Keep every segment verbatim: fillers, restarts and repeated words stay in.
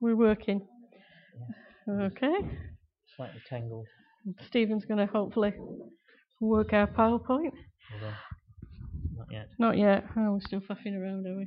We're working. Yeah. Okay. Slightly tangled. Stephen's going to hopefully work our PowerPoint. Although, not yet. Not yet. Oh, we're still faffing around, are we?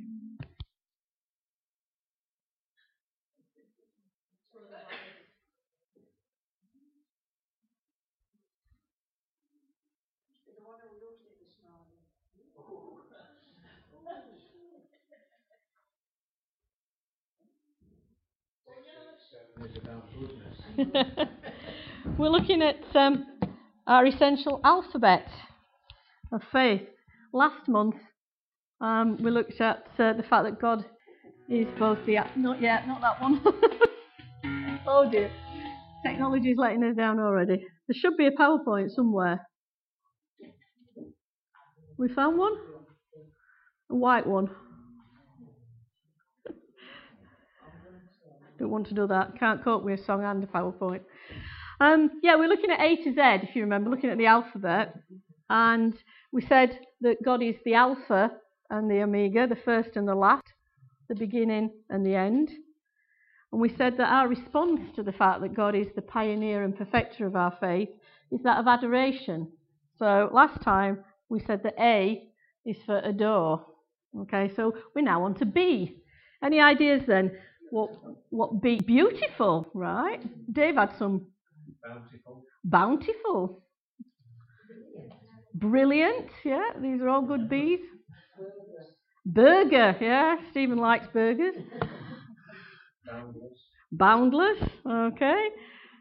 We're looking at um, our essential alphabet of faith. Last month, um, we looked at uh, the fact that God is both the... Not yet, not that one. Oh dear. Technology is letting us down already. There should be a PowerPoint somewhere. We found one? A white one. Don't want to do that. Can't cope with a song and a PowerPoint. Um, yeah, we're looking at A to Z, if you remember, looking at the alphabet. And we said that God is the Alpha and the Omega, the first and the last, the beginning and the end. And we said that our response to the fact that God is the pioneer and perfecter of our faith is that of adoration. So last time we said that A is for adore. Okay, so we're now on to B. Any ideas then? What what B? Beautiful, right? Dave had some. Bountiful. Bountiful. Brilliant, yeah, these are all good B's. Burger, yeah, Stephen likes burgers. Boundless. Boundless, okay.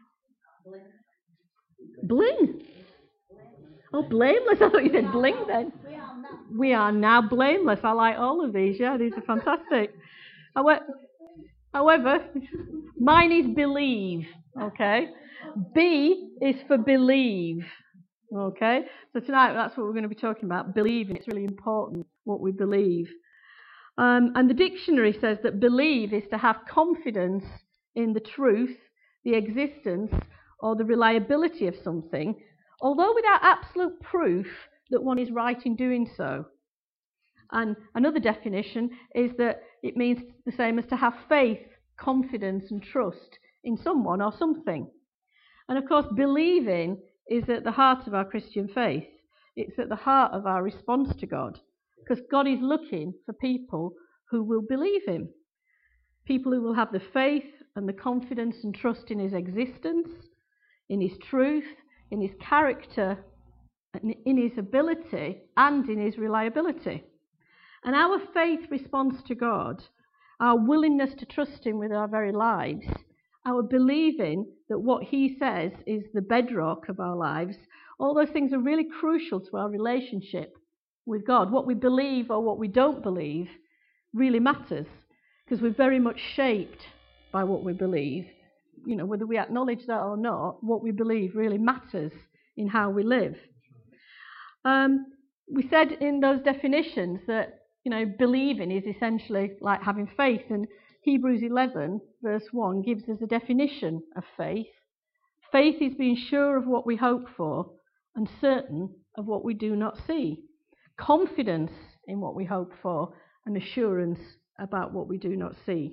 Bling. Oh, blameless, I thought you said bling then. We are now blameless. I like all of these, yeah, these are fantastic. However, mine is believe, okay. B is for believe, okay. So tonight that's what we're going to be talking about, believing. It's really important what we believe. Um, and the dictionary says that believe is to have confidence in the truth, the existence, or the reliability of something, although without absolute proof that one is right in doing so. And another definition is that it means the same as to have faith, confidence, and trust in someone or something. And of course, believing is at the heart of our Christian faith. It's at the heart of our response to God, because God is looking for people who will believe him, people who will have the faith and the confidence and trust in his existence, in his truth, in his character, in his ability, and in his reliability. And our faith response to God, our willingness to trust him with our very lives, our believing that what he says is the bedrock of our lives, all those things are really crucial to our relationship with God. What we believe or what we don't believe really matters, because we're very much shaped by what we believe. You know, whether we acknowledge that or not, what we believe really matters in how we live. Um, we said in those definitions that, you know, believing is essentially like having faith, and Hebrews eleven verse one gives us a definition of faith. Faith is being sure of what we hope for and certain of what we do not see. Confidence in what we hope for and assurance about what we do not see.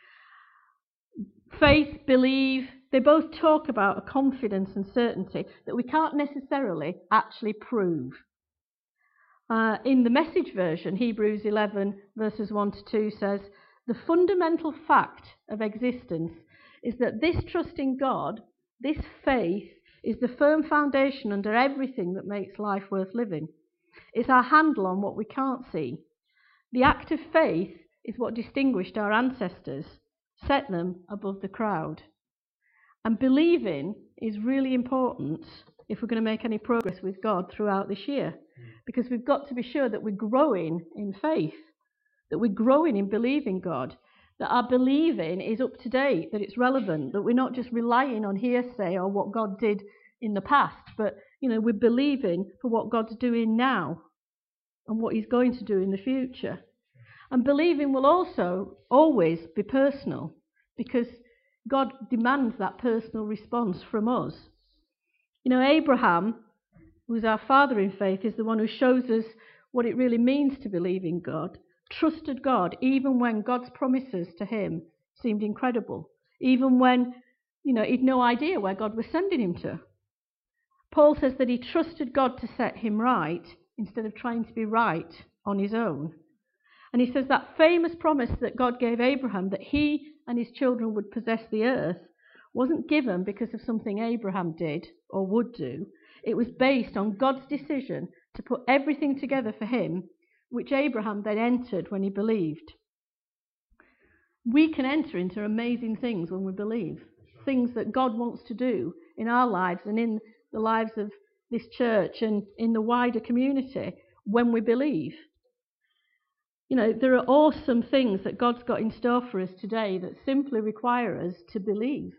Faith, believe, they both talk about a confidence and certainty that we can't necessarily actually prove. Uh, in the Message version, Hebrews eleven verses one to two says, the fundamental fact of existence is that this trust in God, this faith, is the firm foundation under everything that makes life worth living. It's our handle on what we can't see. The act of faith is what distinguished our ancestors, set them above the crowd. And believing is really important if we're going to make any progress with God throughout this year, because we've got to be sure that we're growing in faith, that we're growing in believing God, that our believing is up to date, that it's relevant, that we're not just relying on hearsay or what God did in the past, but, you know, we're believing for what God's doing now and what he's going to do in the future. And believing will also always be personal, because God demands that personal response from us. You know, Abraham, who's our father in faith, is the one who shows us what it really means to believe in God, trusted God even when God's promises to him seemed incredible, even when, you know, he'd no idea where God was sending him to. Paul says that he trusted God to set him right instead of trying to be right on his own. And he says that famous promise that God gave Abraham, that he and his children would possess the earth, wasn't given because of something Abraham did or would do. It was based on God's decision to put everything together for him, which Abraham then entered when he believed. We can enter into amazing things when we believe, things that God wants to do in our lives and in the lives of this church and in the wider community when we believe. You know, there are awesome things that God's got in store for us today that simply require us to believe.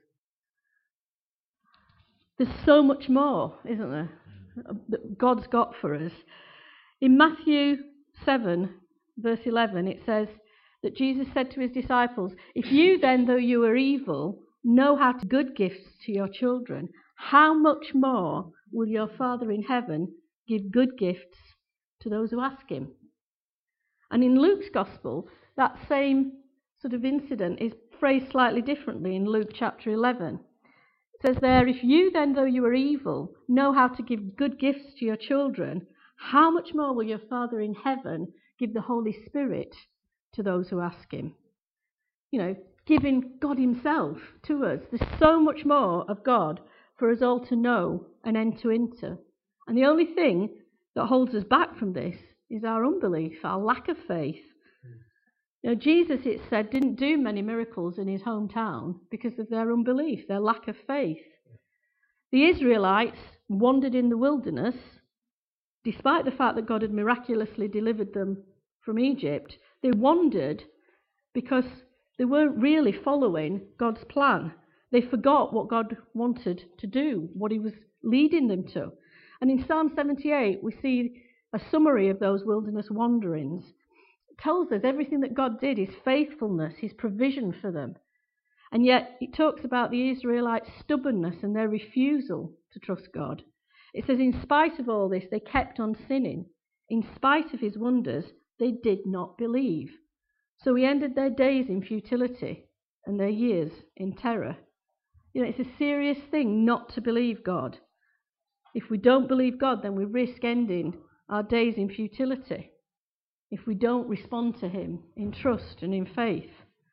There's so much more, isn't there, that God's got for us. In Matthew seven, verse eleven, it says that Jesus said to his disciples, "If you then, though you are evil, know how to give good gifts to your children, how much more will your Father in heaven give good gifts to those who ask him?" And in Luke's Gospel, that same sort of incident is phrased slightly differently in Luke chapter eleven. It says there, "If you then, though you are evil, know how to give good gifts to your children, how much more will your Father in heaven give the Holy Spirit to those who ask him?" You know, giving God himself to us. There's so much more of God for us all to know and enter into. And the only thing that holds us back from this is our unbelief, our lack of faith. You know, Jesus, it said, didn't do many miracles in his hometown because of their unbelief, their lack of faith. The Israelites wandered in the wilderness, despite the fact that God had miraculously delivered them from Egypt. They wandered because they weren't really following God's plan. They forgot what God wanted to do, what he was leading them to. And in Psalm seventy-eight, we see a summary of those wilderness wanderings. It tells us everything that God did, his faithfulness, his provision for them. And yet it talks about the Israelites' stubbornness and their refusal to trust God. It says, in spite of all this, they kept on sinning. In spite of his wonders, they did not believe. So he ended their days in futility and their years in terror. You know, it's a serious thing not to believe God. If we don't believe God, then we risk ending our days in futility if we don't respond to him in trust and in faith.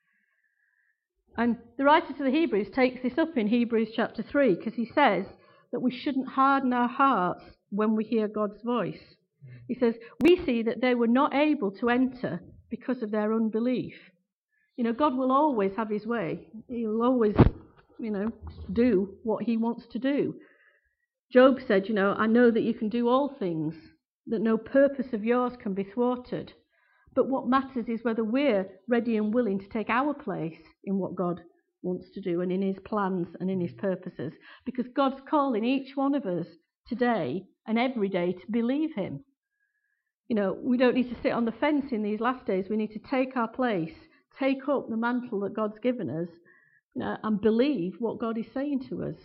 And the writer to the Hebrews takes this up in Hebrews chapter three, because he says that we shouldn't harden our hearts when we hear God's voice. He says, we see that they were not able to enter because of their unbelief. You know, God will always have his way. He will always, you know, do what he wants to do. Job said, you know, I know that you can do all things, that no purpose of yours can be thwarted. But what matters is whether we're ready and willing to take our place in what God wants to do and in his plans and in his purposes. Because God's calling each one of us today and every day to believe him. You know, we don't need to sit on the fence in these last days. We need to take our place, take up the mantle that God's given us, you know, and believe what God is saying to us.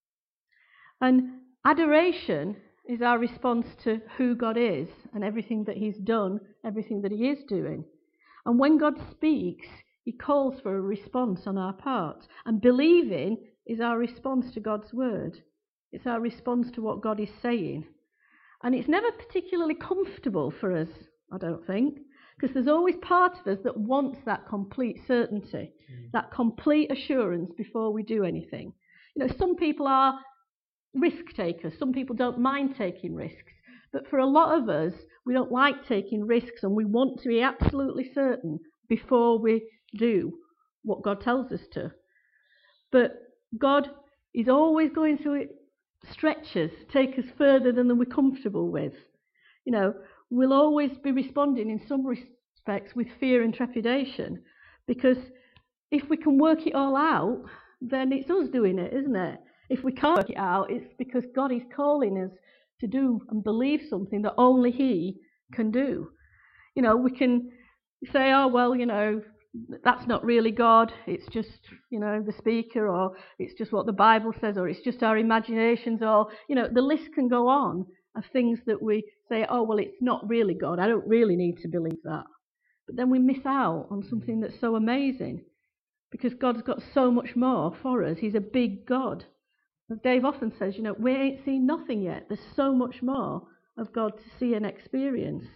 And adoration is our response to who God is and everything that he's done, everything that he is doing. And when God speaks, he calls for a response on our part. And believing is our response to God's word. It's our response to what God is saying. And it's never particularly comfortable for us, I don't think, because there's always part of us that wants that complete certainty, mm. that complete assurance before we do anything. You know, some people are risk takers. Some people don't mind taking risks. But for a lot of us, we don't like taking risks, and we want to be absolutely certain before we do what God tells us to. But God is always going to stretch us, take us further than we're comfortable with. You know, we'll always be responding in some respects with fear and trepidation, because if we can work it all out, then it's us doing it, isn't it? If we can't work it out, it's because God is calling us to do and believe something that only he can do. You know, we can say, oh, well, you know, that's not really God. It's just, you know, the speaker, or it's just what the Bible says, or it's just our imaginations, or, you know, the list can go on of things that we say, oh, well, it's not really God. I don't really need to believe that. But then we miss out on something that's so amazing, because God's got so much more for us. He's a big God. As Dave often says, you know, we ain't seen nothing yet. There's so much more of God to see and experience.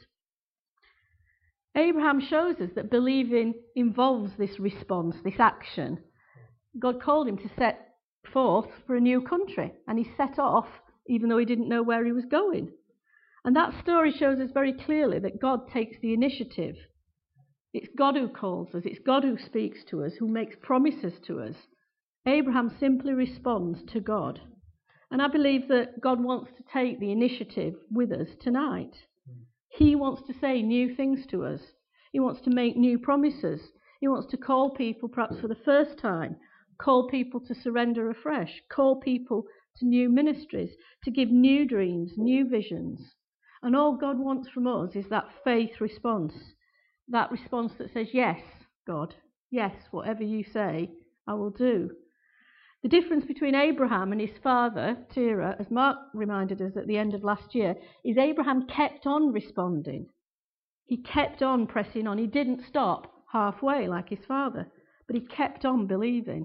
Abraham shows us that believing involves this response, this action. God called him to set forth for a new country, and he set off even though he didn't know where he was going. And that story shows us very clearly that God takes the initiative. It's God who calls us, it's God who speaks to us, who makes promises to us. Abraham simply responds to God. And I believe that God wants to take the initiative with us tonight. He wants to say new things to us. He wants to make new promises. He wants to call people, perhaps for the first time, call people to surrender afresh, call people to new ministries, to give new dreams, new visions. And all God wants from us is that faith response, that response that says, yes, God, yes, whatever you say, I will do. The difference between Abraham and his father, Terah, as Mark reminded us at the end of last year, is Abraham kept on responding. He kept on pressing on. He didn't stop halfway like his father, but he kept on believing.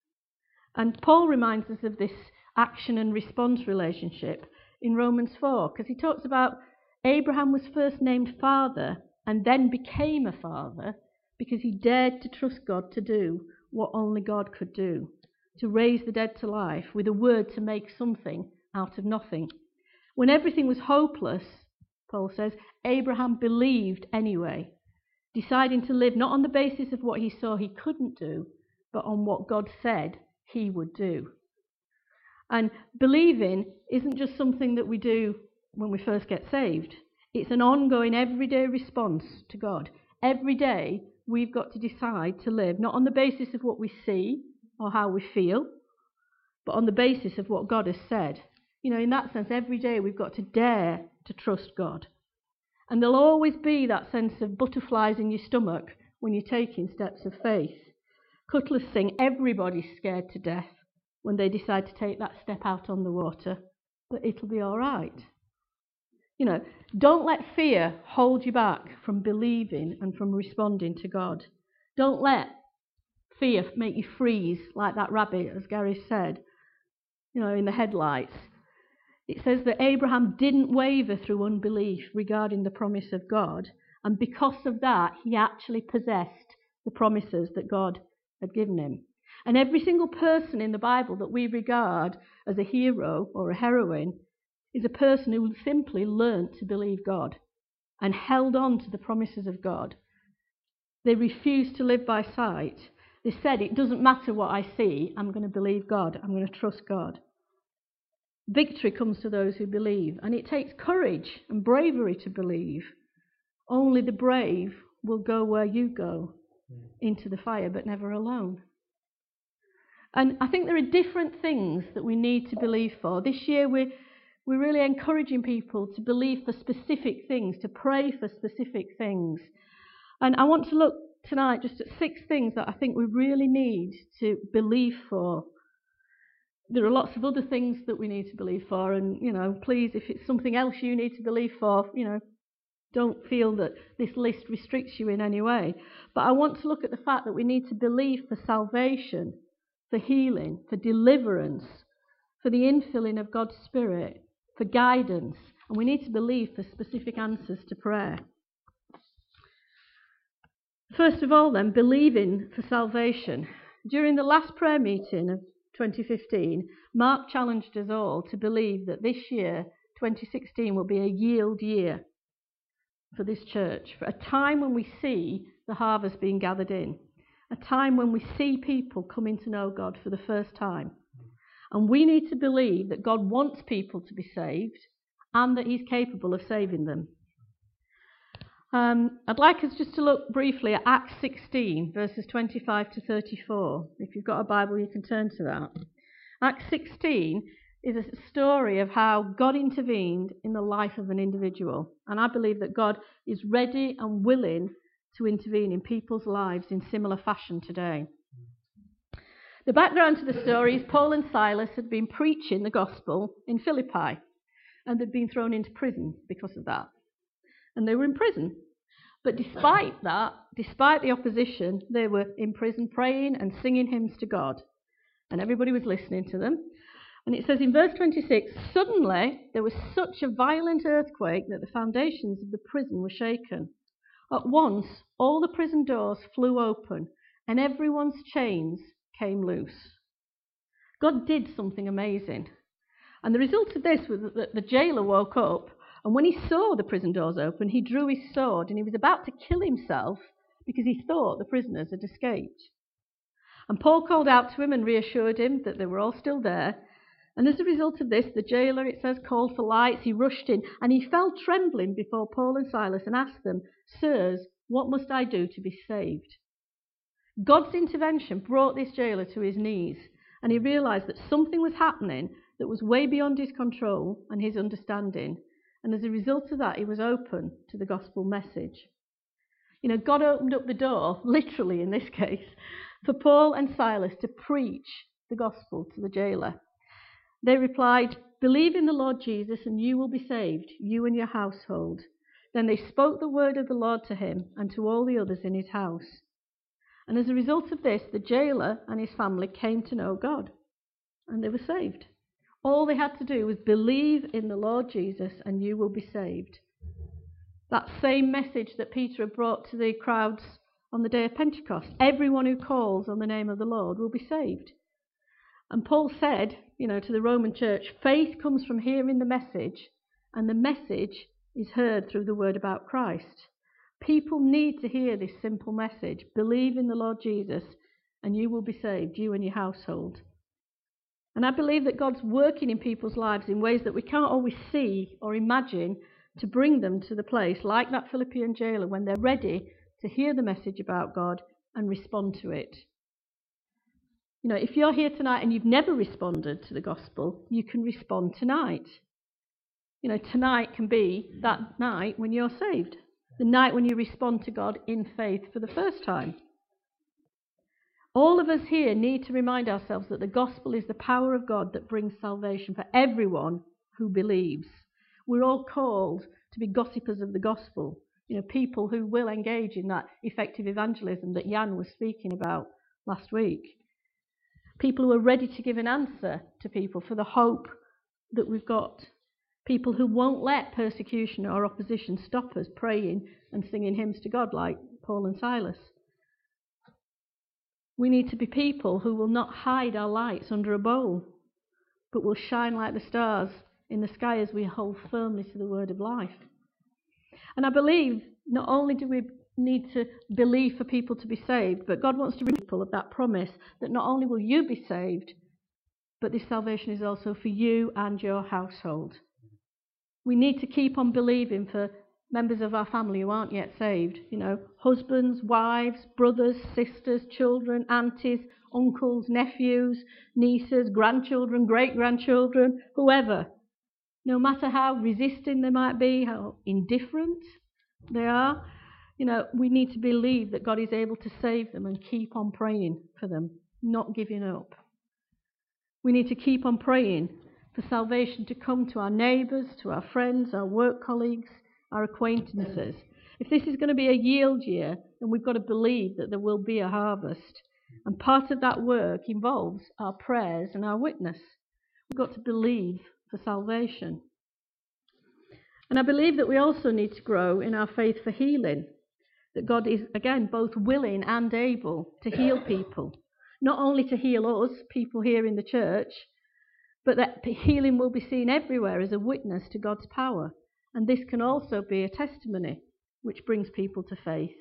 And Paul reminds us of this action and response relationship in Romans four, because he talks about Abraham was first named father and then became a father because he dared to trust God to do what only God could do, to raise the dead to life with a word to make something out of nothing. When everything was hopeless, Paul says, Abraham believed anyway, deciding to live not on the basis of what he saw he couldn't do, but on what God said he would do. And believing isn't just something that we do when we first get saved. It's an ongoing, everyday response to God. Every day we've got to decide to live not on the basis of what we see or how we feel, but on the basis of what God has said. You know, in that sense, every day we've got to dare to trust God. And there'll always be that sense of butterflies in your stomach when you're taking steps of faith. Cutlers sing, everybody's scared to death when they decide to take that step out on the water, but it'll be all right. You know, don't let fear hold you back from believing and from responding to God. Don't let fear make you freeze like that rabbit, as Gary said, you know, in the headlights. It says that Abraham didn't waver through unbelief regarding the promise of God, and because of that, he actually possessed the promises that God had given him. And every single person in the Bible that we regard as a hero or a heroine is a person who simply learnt to believe God and held on to the promises of God. They refused to live by sight. They said, it doesn't matter what I see, I'm going to believe God, I'm going to trust God. Victory comes to those who believe, and it takes courage and bravery to believe. Only the brave will go where you go, into the fire, but never alone. And I think there are different things that we need to believe for. This year we're, we're really encouraging people to believe for specific things, to pray for specific things. And I want to look tonight just at six things that I think we really need to believe for. There are lots of other things that we need to believe for, and, you know, please, if it's something else you need to believe for, you know, don't feel that this list restricts you in any way. But I want to look at the fact that we need to believe for salvation, for healing, for deliverance, for the infilling of God's Spirit, for guidance, and we need to believe for specific answers to prayer. First of all then, believing for salvation. During the last prayer meeting of twenty fifteen, Mark challenged us all to believe that this year, twenty sixteen, will be a yield year for this church, for a time when we see the harvest being gathered in, a time when we see people coming to know God for the first time. And we need to believe that God wants people to be saved and that he's capable of saving them. Um, I'd like us just to look briefly at Acts sixteen, verses twenty-five to thirty-four. If you've got a Bible, you can turn to that. Acts sixteen is a story of how God intervened in the life of an individual. And I believe that God is ready and willing to intervene in people's lives in similar fashion today. The background to the story is Paul and Silas had been preaching the gospel in Philippi, and they'd been thrown into prison because of that. And they were in prison. But despite that, despite the opposition, they were in prison praying and singing hymns to God. And everybody was listening to them. And it says in verse twenty-six, suddenly there was such a violent earthquake that the foundations of the prison were shaken. At once, all the prison doors flew open and everyone's chains came loose. God did something amazing. And the result of this was that the jailer woke up, and when he saw the prison doors open, he drew his sword and he was about to kill himself because he thought the prisoners had escaped. And Paul called out to him and reassured him that they were all still there. And as a result of this, the jailer, it says, called for lights. He rushed in and he fell trembling before Paul and Silas and asked them, "Sirs, what must I do to be saved?" God's intervention brought this jailer to his knees, and he realised that something was happening that was way beyond his control and his understanding. And as a result of that, he was open to the gospel message. You know, God opened up the door, literally in this case, for Paul and Silas to preach the gospel to the jailer. They replied, "Believe in the Lord Jesus and you will be saved, you and your household." Then they spoke the word of the Lord to him and to all the others in his house. And as a result of this, the jailer and his family came to know God, and they were saved. All they had to do was believe in the Lord Jesus and you will be saved. That same message that Peter had brought to the crowds on the day of Pentecost. Everyone who calls on the name of the Lord will be saved. And Paul said, you know, to the Roman church, faith comes from hearing the message, and the message is heard through the word about Christ. People need to hear this simple message. Believe in the Lord Jesus and you will be saved, you and your household. And I believe that God's working in people's lives in ways that we can't always see or imagine to bring them to the place, like that Philippian jailer, when they're ready to hear the message about God and respond to it. You know, if you're here tonight and you've never responded to the gospel, you can respond tonight. You know, tonight can be that night when you're saved, the night when you respond to God in faith for the first time. All of us here need to remind ourselves that the gospel is the power of God that brings salvation for everyone who believes. We're all called to be gossipers of the gospel, you know, people who will engage in that effective evangelism that Jan was speaking about last week. People who are ready to give an answer to people for the hope that we've got. People who won't let persecution or opposition stop us praying and singing hymns to God like Paul and Silas. We need to be people who will not hide our lights under a bowl, but will shine like the stars in the sky as we hold firmly to the word of life. And I believe not only do we need to believe for people to be saved, but God wants to remind people of that promise that not only will you be saved, but this salvation is also for you and your household. We need to keep on believing for members of our family who aren't yet saved. You know, husbands, wives, brothers, sisters, children, aunties, uncles, nephews, nieces, grandchildren, great-grandchildren, whoever. No matter how resisting they might be, how indifferent they are, you know, we need to believe that God is able to save them and keep on praying for them, not giving up. We need to keep on praying for salvation to come to our neighbours, to our friends, our work colleagues, our acquaintances. If this is going to be a yield year, then we've got to believe that there will be a harvest. And part of that work involves our prayers and our witness. We've got to believe for salvation. And I believe that we also need to grow in our faith for healing. That God is, again, both willing and able to heal people. Not only to heal us, people here in the church, but that healing will be seen everywhere as a witness to God's power. And this can also be a testimony which brings people to faith.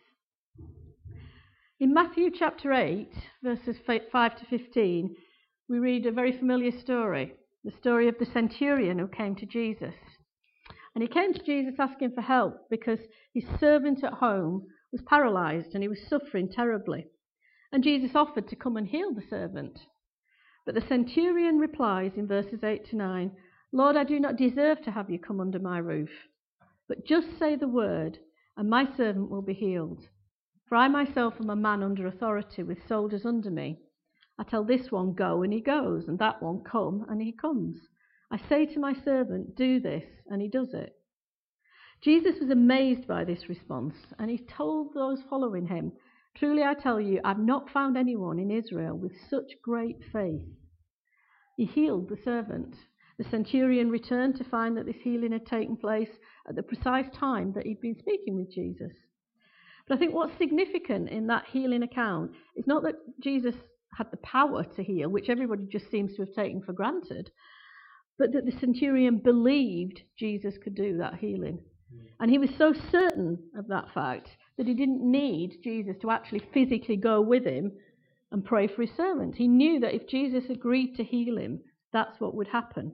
In Matthew chapter eight, verses five to fifteen, we read a very familiar story, the story of the centurion who came to Jesus. And he came to Jesus asking for help because his servant at home was paralysed and he was suffering terribly. And Jesus offered to come and heal the servant. But the centurion replies in verses eight to nine, "Lord, I do not deserve to have you come under my roof, but just say the word, and my servant will be healed. For I myself am a man under authority with soldiers under me. I tell this one, go, and he goes, and that one, come, and he comes. I say to my servant, do this, and he does it." Jesus was amazed by this response, and he told those following him, "Truly I tell you, I've not found anyone in Israel with such great faith." He healed the servant. The centurion returned to find that this healing had taken place at the precise time that he'd been speaking with Jesus. But I think what's significant in that healing account is not that Jesus had the power to heal, which everybody just seems to have taken for granted, but that the centurion believed Jesus could do that healing. And he was so certain of that fact that he didn't need Jesus to actually physically go with him and pray for his servant. He knew that if Jesus agreed to heal him, that's what would happen.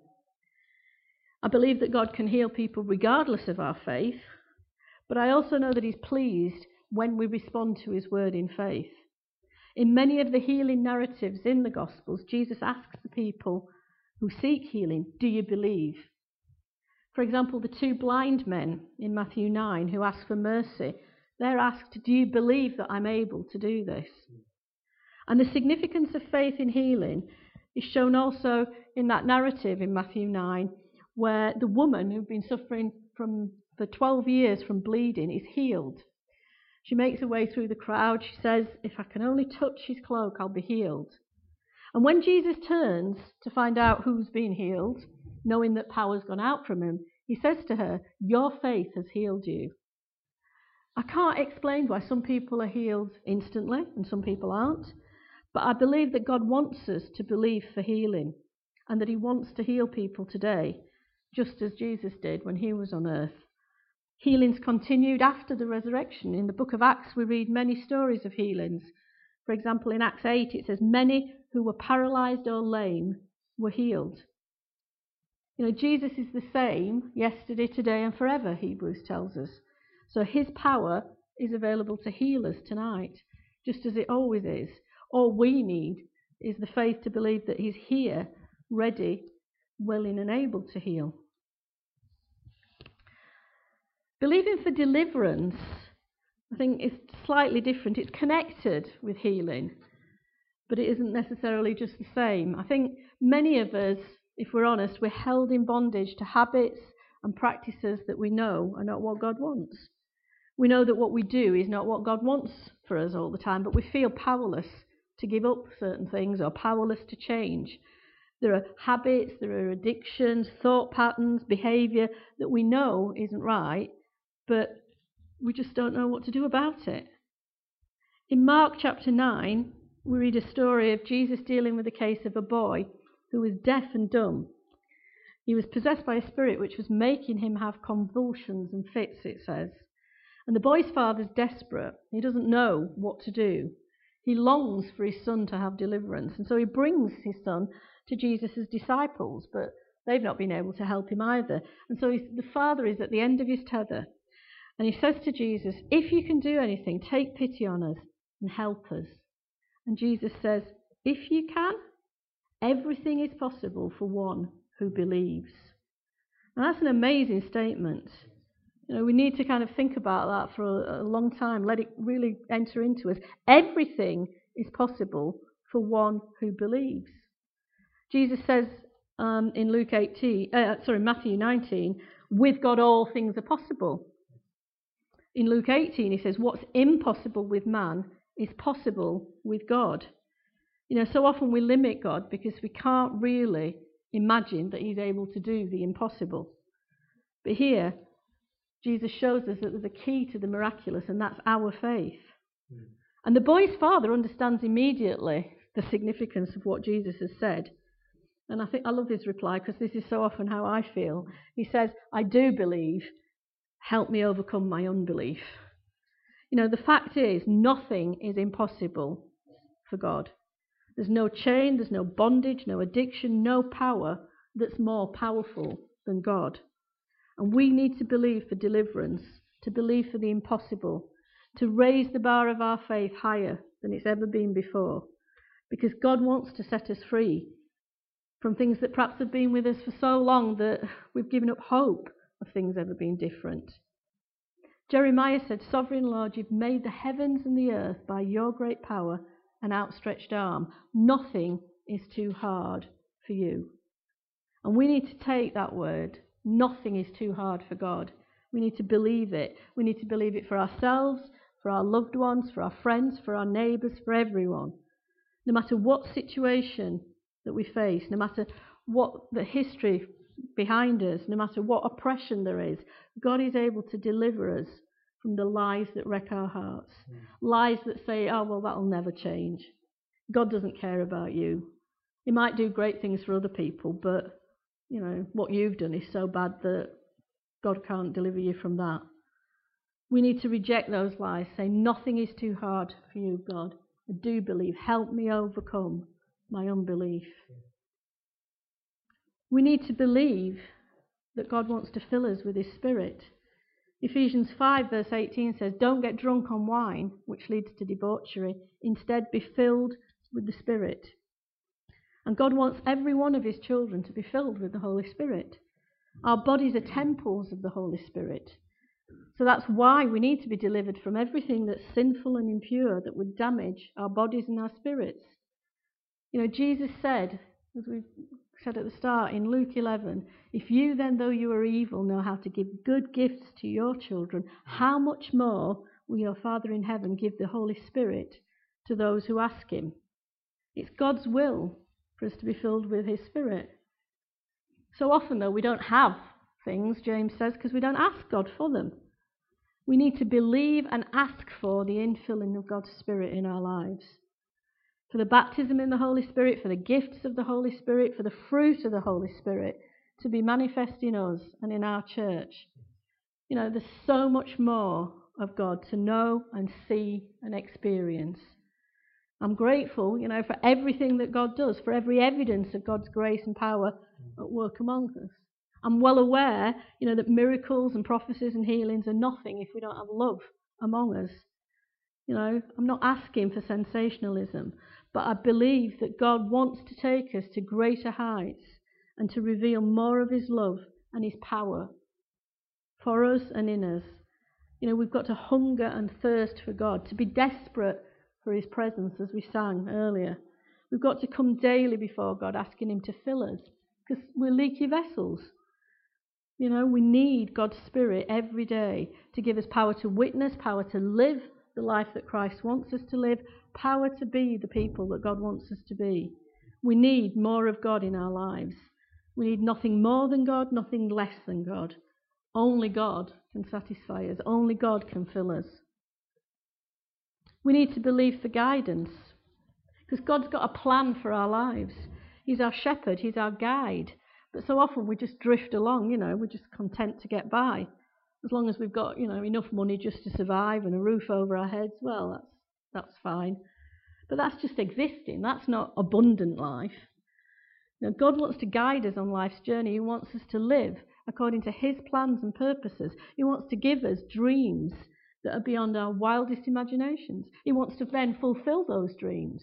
I believe that God can heal people regardless of our faith, but I also know that he's pleased when we respond to his word in faith. In many of the healing narratives in the Gospels, Jesus asks the people who seek healing, "Do you believe?" For example, the two blind men in Matthew nine who ask for mercy, they're asked, "Do you believe that I'm able to do this?" And the significance of faith in healing is shown also in that narrative in Matthew nine, where the woman who'd been suffering from for twelve years from bleeding is healed. She makes her way through the crowd. She says, "If I can only touch his cloak, I'll be healed." And when Jesus turns to find out who's been healed, knowing that power's gone out from him, he says to her, "Your faith has healed you." I can't explain why some people are healed instantly and some people aren't, but I believe that God wants us to believe for healing and that he wants to heal people today, just as Jesus did when he was on earth. Healings continued after the resurrection. In the book of Acts, we read many stories of healings. For example, in Acts eight, it says, "Many who were paralyzed or lame were healed." You know, Jesus is the same yesterday, today, and forever, Hebrews tells us. So his power is available to heal us tonight, just as it always is. All we need is the faith to believe that he's here, ready, willing, and able to heal. Believing for deliverance, I think, is slightly different. It's connected with healing, but it isn't necessarily just the same. I think many of us, if we're honest, we're held in bondage to habits and practices that we know are not what God wants. We know that what we do is not what God wants for us all the time, but we feel powerless to give up certain things or powerless to change. There are habits, there are addictions, thought patterns, behaviour that we know isn't right, but we just don't know what to do about it. In Mark chapter nine, we read a story of Jesus dealing with the case of a boy who was deaf and dumb. He was possessed by a spirit which was making him have convulsions and fits, it says. And the boy's father's desperate. He doesn't know what to do. He longs for his son to have deliverance, and so he brings his son to Jesus' disciples, but they've not been able to help him either. And so the father is at the end of his tether, and he says to Jesus, "If you can do anything, take pity on us and help us." And Jesus says, "If you can, everything is possible for one who believes." And that's an amazing statement. You know, we need to kind of think about that for a, a long time, let it really enter into us. Everything is possible for one who believes. Jesus says um, in Luke eighteen, uh, sorry, Matthew nineteen, "With God all things are possible." In Luke eighteen, he says, "What's impossible with man is possible with God." You know, so often we limit God because we can't really imagine that he's able to do the impossible. But here, Jesus shows us that there's a key to the miraculous, and that's our faith. Mm. And the boy's father understands immediately the significance of what Jesus has said. And I think I love his reply, because this is so often how I feel. He says, "I do believe, help me overcome my unbelief." You know, the fact is, nothing is impossible for God. There's no chain, there's no bondage, no addiction, no power that's more powerful than God. And we need to believe for deliverance, to believe for the impossible, to raise the bar of our faith higher than it's ever been before, because God wants to set us free from things that perhaps have been with us for so long that we've given up hope of things ever being different. Jeremiah said, "Sovereign Lord, you've made the heavens and the earth by your great power and outstretched arm. Nothing is too hard for you." And we need to take that word. Nothing is too hard for God. We need to believe it. We need to believe it for ourselves, for our loved ones, for our friends, for our neighbours, for everyone. No matter what situation that we face, no matter what the history behind us, no matter what oppression there is, God is able to deliver us from the lies that wreck our hearts. Mm. Lies that say, oh, well, that'll never change. God doesn't care about you. He might do great things for other people, but, you know, what you've done is so bad that God can't deliver you from that. We need to reject those lies, say, nothing is too hard for you, God. I do believe. Help me overcome my unbelief. We need to believe that God wants to fill us with His Spirit. Ephesians five verse eighteen says, don't get drunk on wine, which leads to debauchery. Instead, be filled with the Spirit. And God wants every one of His children to be filled with the Holy Spirit. Our bodies are temples of the Holy Spirit. So that's why we need to be delivered from everything that's sinful and impure that would damage our bodies and our spirits. You know, Jesus said, as we said at the start in Luke eleven, if you then, though you are evil, know how to give good gifts to your children, how much more will your Father in heaven give the Holy Spirit to those who ask Him? It's God's will for us to be filled with His Spirit. So often, though, we don't have things, James says, because we don't ask God for them. We need to believe and ask for the infilling of God's Spirit in our lives. For the baptism in the Holy Spirit, for the gifts of the Holy Spirit, for the fruit of the Holy Spirit to be manifest in us and in our church. You know, there's so much more of God to know and see and experience. I'm grateful, you know, for everything that God does, for every evidence of God's grace and power at work among us. I'm well aware, you know, that miracles and prophecies and healings are nothing if we don't have love among us. You know, I'm not asking for sensationalism, but I believe that God wants to take us to greater heights and to reveal more of His love and His power for us and in us. You know, we've got to hunger and thirst for God, to be desperate for His presence, as we sang earlier. We've got to come daily before God, asking Him to fill us, because we're leaky vessels. You know, we need God's Spirit every day to give us power to witness, power to live the life that Christ wants us to live, power to be the people that God wants us to be. We need more of God in our lives. We need nothing more than God, nothing less than God. Only God can satisfy us. Only God can fill us. We need to believe for guidance, because God's got a plan for our lives. He's our shepherd, He's our guide. But so often we just drift along, you know, we're just content to get by. As long as we've got, you know, enough money just to survive and a roof over our heads, well, that's that's fine. But that's just existing. That's not abundant life. You know, God wants to guide us on life's journey. He wants us to live according to His plans and purposes. He wants to give us dreams that are beyond our wildest imaginations. He wants to then fulfill those dreams.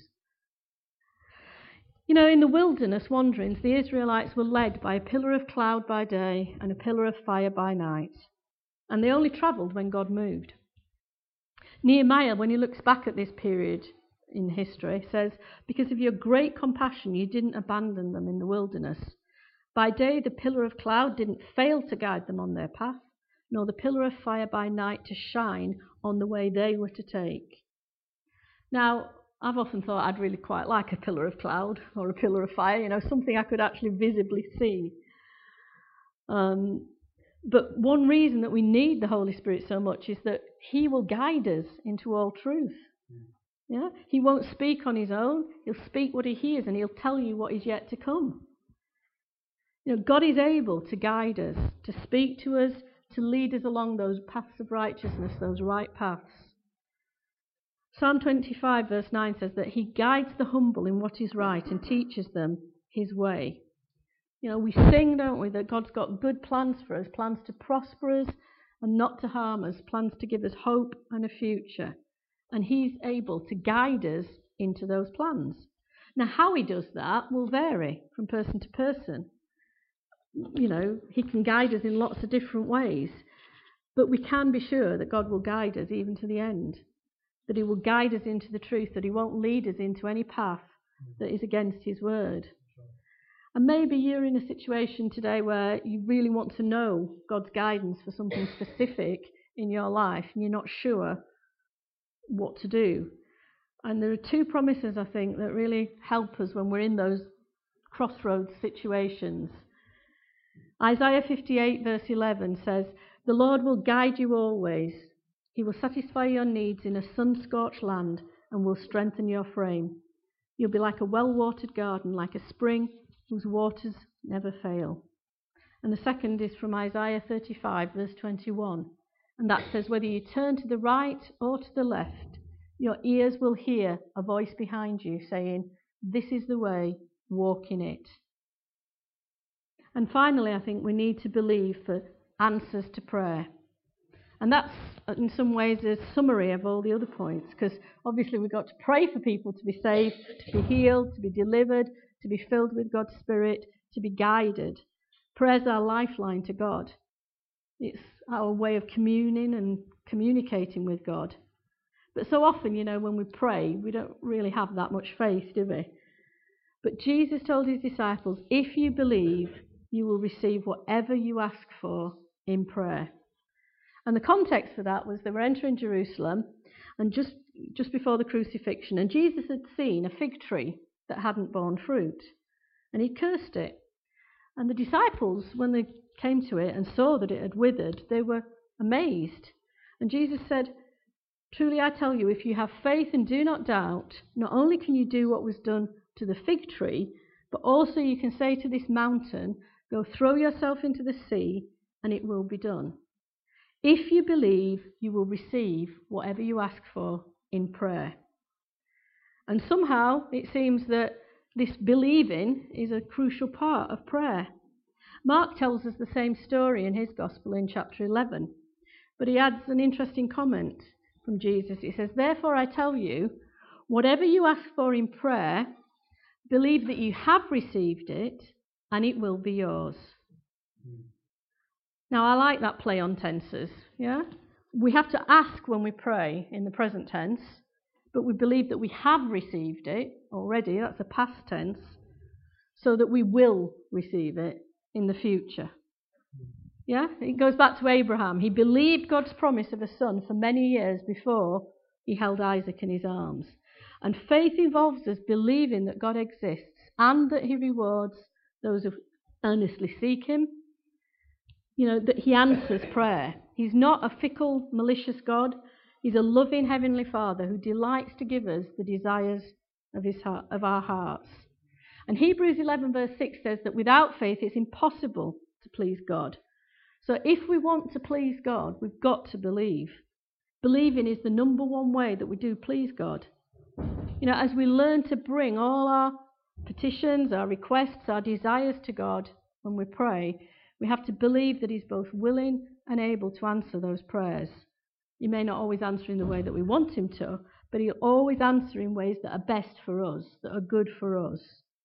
You know, in the wilderness wanderings, the Israelites were led by a pillar of cloud by day and a pillar of fire by night. And they only travelled when God moved. Nehemiah, when he looks back at this period in history, says, because of your great compassion, you didn't abandon them in the wilderness. By day, the pillar of cloud didn't fail to guide them on their path, nor the pillar of fire by night to shine on the way they were to take. Now, I've often thought I'd really quite like a pillar of cloud or a pillar of fire, you know, something I could actually visibly see. Um, but one reason that we need the Holy Spirit so much is that He will guide us into all truth. Yeah? He won't speak on His own. He'll speak what He hears, and He'll tell you what is yet to come. You know, God is able to guide us, to speak to us, to lead us along those paths of righteousness, those right paths. Psalm twenty-five verse nine says that He guides the humble in what is right and teaches them His way. You know, we sing, don't we, that God's got good plans for us, plans to prosper us and not to harm us, plans to give us hope and a future. And He's able to guide us into those plans. Now, how He does that will vary from person to person. You know, He can guide us in lots of different ways. But we can be sure that God will guide us even to the end. That He will guide us into the truth, that He won't lead us into any path that is against His word. And maybe you're in a situation today where you really want to know God's guidance for something specific in your life and you're not sure what to do. And there are two promises, I think, that really help us when we're in those crossroads situations. Isaiah fifty-eight verse eleven says, "The Lord will guide you always. He will satisfy your needs in a sun-scorched land and will strengthen your frame. You'll be like a well-watered garden, like a spring whose waters never fail." And the second is from Isaiah thirty-five verse twenty-one. And that says, "Whether you turn to the right or to the left, your ears will hear a voice behind you saying, 'This is the way, walk in it.'" And finally, I think we need to believe for answers to prayer. And that's, in some ways, a summary of all the other points, because obviously we've got to pray for people to be saved, to be healed, to be delivered, to be filled with God's Spirit, to be guided. Prayer's our lifeline to God. It's our way of communing and communicating with God. But so often, you know, when we pray, we don't really have that much faith, do we? But Jesus told his disciples, if you believe, you will receive whatever you ask for in prayer. And the context for that was they were entering Jerusalem, and just, just before the crucifixion, and Jesus had seen a fig tree that hadn't borne fruit, and he cursed it. And the disciples, when they came to it and saw that it had withered, they were amazed. And Jesus said, "Truly I tell you, if you have faith and do not doubt, not only can you do what was done to the fig tree, but also you can say to this mountain, 'Go throw yourself into the sea,' and it will be done." If you believe, you will receive whatever you ask for in prayer. And somehow it seems that this believing is a crucial part of prayer. Mark tells us the same story in his Gospel in chapter eleven, but he adds an interesting comment from Jesus. He says, "Therefore I tell you, whatever you ask for in prayer, believe that you have received it, and it will be yours." Now, I like that play on tenses, yeah? We have to ask when we pray in the present tense, but we believe that we have received it already, that's a past tense, so that we will receive it in the future. Yeah? It goes back to Abraham. He believed God's promise of a son for many years before he held Isaac in his arms. And faith involves us believing that God exists and that he rewards those who earnestly seek him. You know, that he answers prayer. He's not a fickle, malicious God. He's a loving Heavenly Father who delights to give us the desires of, his heart, of our hearts. And Hebrews eleven verse six says that without faith it's impossible to please God. So if we want to please God, we've got to believe. Believing is the number one way that we do please God. You know, as we learn to bring all our petitions, our requests, our desires to God when we pray, we have to believe that he's both willing and able to answer those prayers. He may not always answer in the way that we want him to, but he'll always answer in ways that are best for us, that are good for us.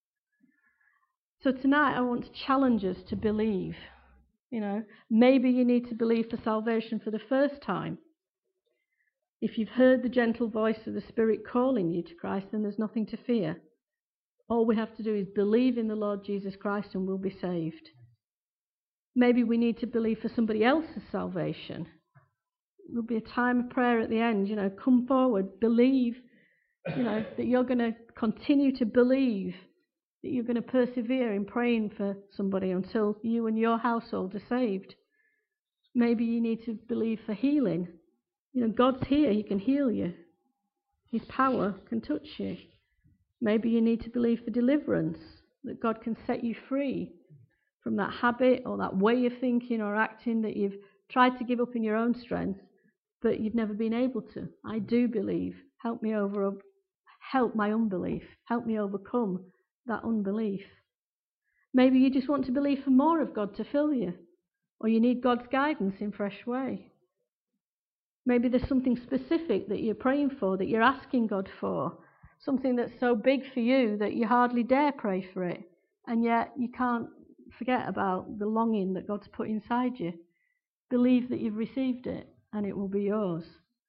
So tonight I want to challenge us to believe. You know, maybe you need to believe for salvation for the first time. If you've heard the gentle voice of the Spirit calling you to Christ, then there's nothing to fear. All we have to do is believe in the Lord Jesus Christ and we'll be saved. Maybe we need to believe for somebody else's salvation. There'll be a time of prayer at the end. You know, come forward, believe, you know, that you're going to continue to believe, that you're going to persevere in praying for somebody until you and your household are saved. Maybe you need to believe for healing. You know, God's here, he can heal you. His power can touch you. Maybe you need to believe for deliverance, that God can set you free from that habit or that way of thinking or acting that you've tried to give up in your own strength, but you've never been able to. I do believe. Help me over, help my unbelief. Help me overcome that unbelief. Maybe you just want to believe for more of God to fill you, or you need God's guidance in a fresh way. Maybe there's something specific that you're praying for, that you're asking God for, something that's so big for you that you hardly dare pray for it, and yet you can't forget about the longing that God's put inside you. Believe that you've received it and it will be yours.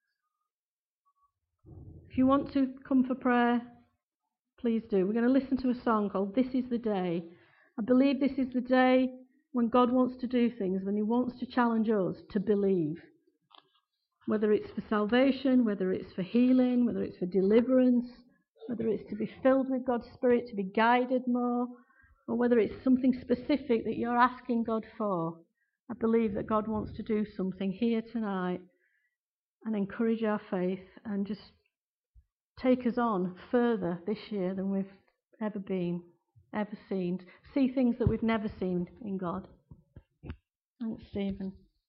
If you want to come for prayer, please do. We're going to listen to a song called "This Is the Day," I believe this is the day when God wants to do things, when he wants to challenge us to believe. Whether it's for salvation, whether it's for healing, whether it's for deliverance, whether it's to be filled with God's Spirit, to be guided more, or whether it's something specific that you're asking God for. I believe that God wants to do something here tonight and encourage our faith and just take us on further this year than we've ever been, ever seen. See things that we've never seen in God. Thanks, Stephen.